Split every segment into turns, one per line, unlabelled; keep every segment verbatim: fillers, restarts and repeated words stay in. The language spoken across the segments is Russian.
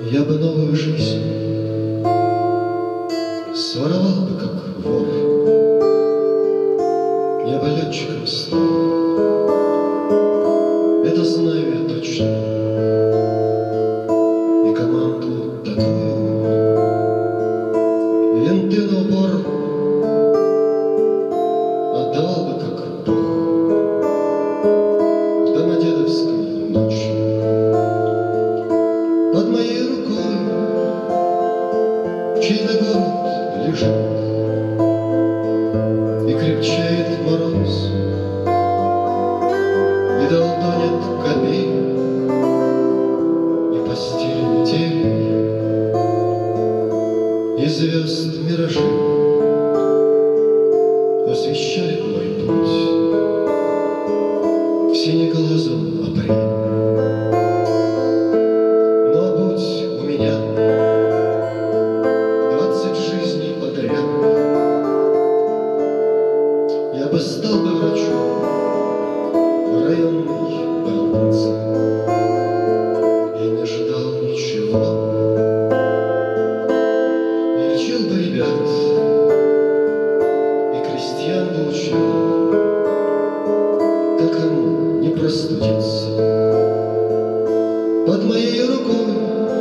Я бы новую жизнь своровал бы, как вор. Я бы летчиком стал, это знаю я точно. И команду такую, и винты на упор отдавал бы, как Бог, в Домодедовской ночи. Под моей рукой чей-то город лежит, и крепчает мороз, и долдонит копей, и постель метель, и звезд миражи освещает мой путь в синеглазом апреле. Но будь у меня двадцать жизней подряд, я бы стал бы врачом в районной больнице и не ждал ничего, и лечил бы ребят, и крестьян бы учил, как им не простудиться. Под моей рукой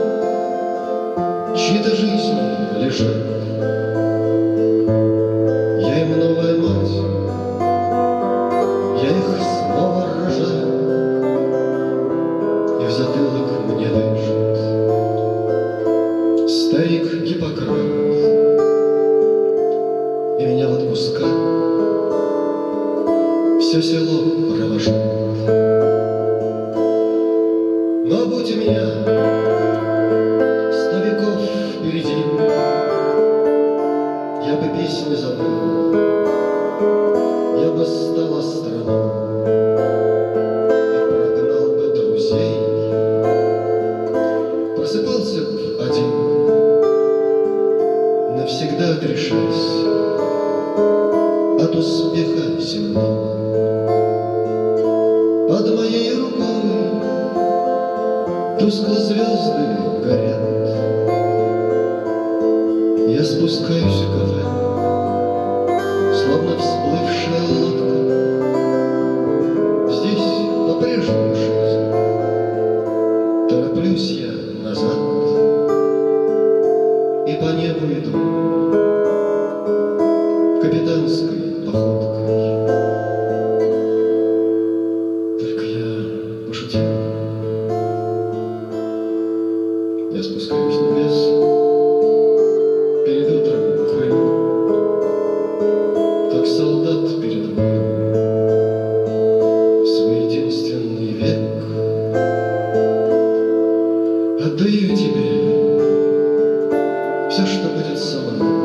чьи-то жизни лежат, я им новая мать, я их снова рожаю, и в затылок мне дышит старик Гиппократ, и меня в отпуска все село провожает. Но будь у меня сто веков впереди, я бы песни забыл, я бы стал астрономом и прогнал бы друзей. Просыпался б один, навсегда отрешаясь от успеха земного. Под моей рукой тускло звезды горят, я спускаюсь в кафе, словно всплывшая лодка. Здесь по-прежнему жизнь, тороплюсь я назад и по небу иду капитанской походкой. Только я пошутил. Я спускаюсь в небес, перед утром курю, как солдат перед боем, в свой единственный век. Отдаю тебе все, что будет со мной.